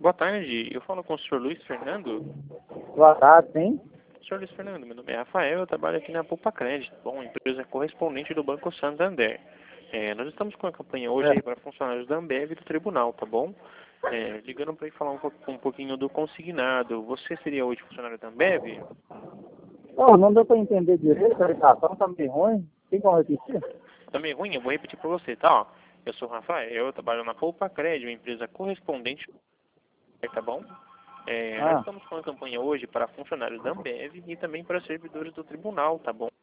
Boa tarde, eu falo com o senhor Luiz Fernando. Boa tarde, sim. Senhor Luiz Fernando, meu nome é Rafael, eu trabalho aqui na Poupa Crédito, bom, empresa correspondente do Banco Santander. Nós estamos com a campanha hoje aí para funcionários da Ambev e do Tribunal, tá bom? Ligando para falar um pouquinho do consignado. Você seria hoje funcionário da Ambev? Oh, não deu para entender direito, a ligação tá meio ruim. Tem como repetir? Tá meio ruim? Eu vou repetir para você, tá? Ó, eu sou o Rafael, eu trabalho na Poupa Crédito, empresa correspondente, tá bom? Nós estamos com a campanha hoje para funcionários da Ambev e também para servidores do Tribunal, tá bom?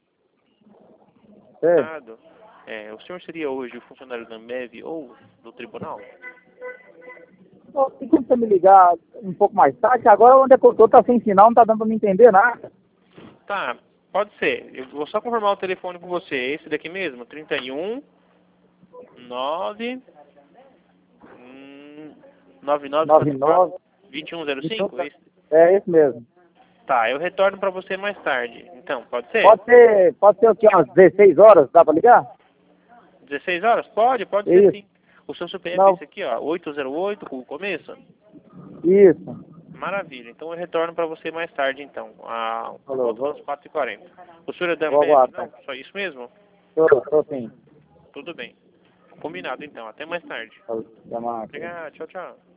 Sei. O senhor seria hoje o funcionário da Ambev ou do Tribunal? Oh, tem como você me ligar um pouco mais tarde? Agora onde é que eu tô tá sem sinal, não tá dando para me entender nada. Tá, pode ser. Eu vou só confirmar o telefone com você. Esse daqui mesmo, 31 9 99. 9944 2105. É esse mesmo. Tá, eu retorno para você mais tarde. Então, pode ser? Pode ser o quê? Umas 16 horas? Dá para ligar? 16 horas? Pode ser Isso. sim. O seu CPF é Não. esse aqui, ó, 808 com o começo? Isso. Maravilha. Então eu retorno para você mais tarde, então, por Falou, volta das 4h40. O senhor é da vou Ambev, aguardar. não? Só isso mesmo? Tô sim. Tudo bem. Combinado, então. Até mais tarde. Falou, até mais. Obrigado. Tchau, tchau.